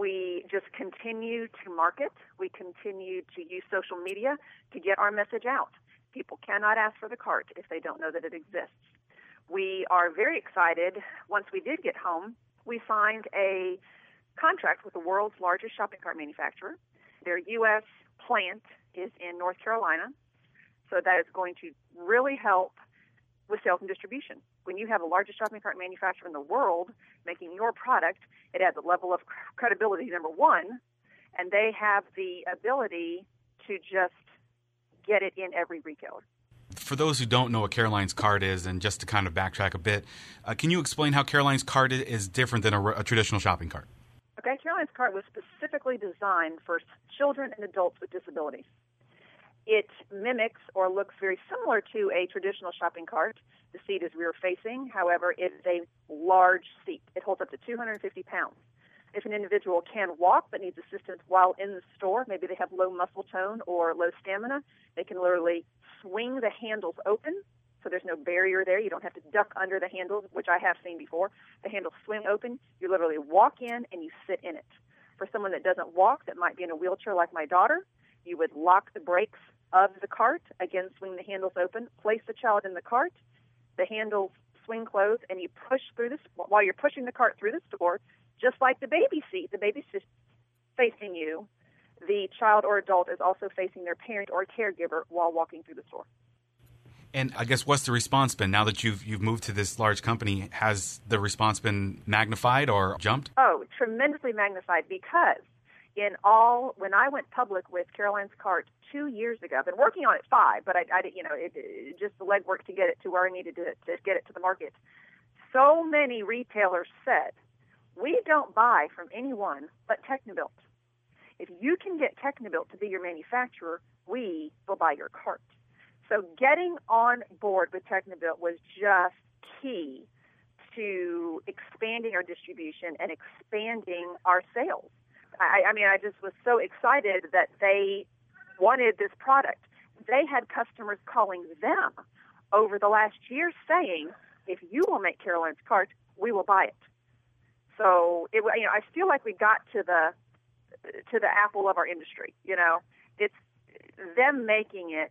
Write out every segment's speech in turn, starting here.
We just continue to market. We continue to use social media to get our message out. People cannot ask for the cart if they don't know that it exists. We are very excited. Once we did get home, we signed a contract with the world's largest shopping cart manufacturer. Their U.S. plant is in North Carolina, so that is going to really help with sales and distribution. When you have the largest shopping cart manufacturer in the world making your product, it adds a level of credibility, number one, and they have the ability to just get it in every retailer. For those who don't know what Caroline's Cart is, and just to kind of backtrack a bit, can you explain how Caroline's Cart is different than a traditional shopping cart? Okay, Caroline's Cart was specifically designed for children and adults with disabilities. It mimics or looks very similar to a traditional shopping cart. The seat is rear-facing. However, it is a large seat. It holds up to 250 pounds. If an individual can walk but needs assistance while in the store, maybe they have low muscle tone or low stamina, they can literally swing the handles open, so there's no barrier there. You don't have to duck under the handles, which I have seen before. The handles swing open. You literally walk in and you sit in it. For someone that doesn't walk, that might be in a wheelchair like my daughter, you would lock the brakes of the cart, again, swing the handles open, place the child in the cart, the handles swing closed, and you push through this while you're pushing the cart through the store, just like the baby seat. The baby seat facing you. The child or adult is also facing their parent or caregiver while walking through the store. And I guess what's the response been now that you've moved to this large company? Has the response been magnified or jumped? Oh, tremendously magnified, because when I went public with Caroline's Cart 2 years ago, I've been working on it 5, but I just the legwork to get it to where I needed to get it to the market. So many retailers said, we don't buy from anyone but Technibuilt. If you can get Technibuilt to be your manufacturer, we will buy your cart. So getting on board with Technibuilt was just key to expanding our distribution and expanding our sales. I just was so excited that they wanted this product. They had customers calling them over the last year saying, if you will make Caroline's Cart, we will buy it. So I feel like we got to the apple of our industry. It's them making it.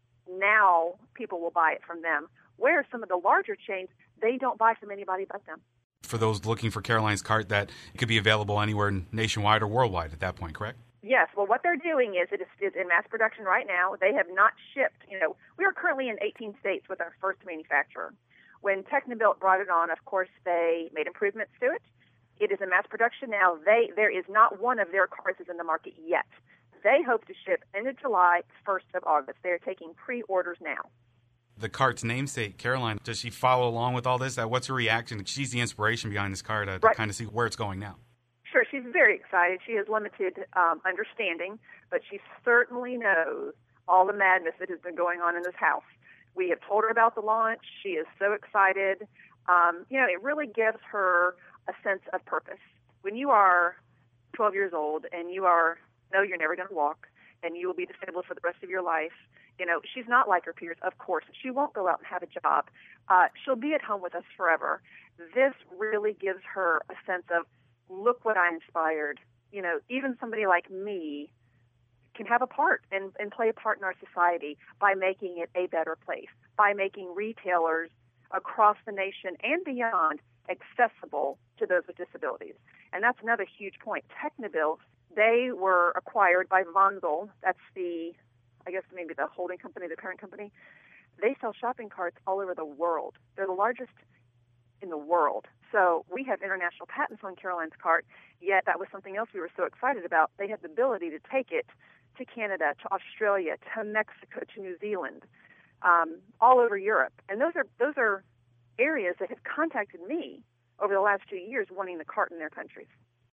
Now people will buy it from them. Where some of the larger chains, they don't buy from anybody but them. For those looking for Caroline's Cart, that it could be available anywhere nationwide or worldwide at that point, correct? Yes. Well, what they're doing is it is in mass production right now. They have not shipped. We are currently in 18 states with our first manufacturer. When Technibuilt brought it on, of course, they made improvements to it. It is in mass production now. There is not one of their carts is in the market yet. They hope to ship end of July, 1st of August. They're taking pre-orders now. The cart's namesake, Caroline, does she follow along with all this? What's her reaction? She's the inspiration behind this cart to kind of see where it's going now. Sure, she's very excited. She has limited understanding, but she certainly knows all the madness that has been going on in this house. We have told her about the launch. She is so excited. It really gives her a sense of purpose. When you are 12 years old and you're never going to walk and you will be disabled for the rest of your life, she's not like her peers, of course. She won't go out and have a job. She'll be at home with us forever. This really gives her a sense of, look what I inspired. Even somebody like me can have a part and play a part in our society by making it a better place, by making retailers across the nation and beyond accessible to those with disabilities. And that's another huge point. Technibuilt, they were acquired by Von Zoll. That's maybe the holding company, the parent company. They sell shopping carts all over the world. They're the largest in the world. So we have international patents on Caroline's Cart, yet that was something else we were so excited about. They have the ability to take it to Canada, to Australia, to Mexico, to New Zealand, all over Europe. And those are areas that have contacted me over the last 2 years wanting the cart in their countries.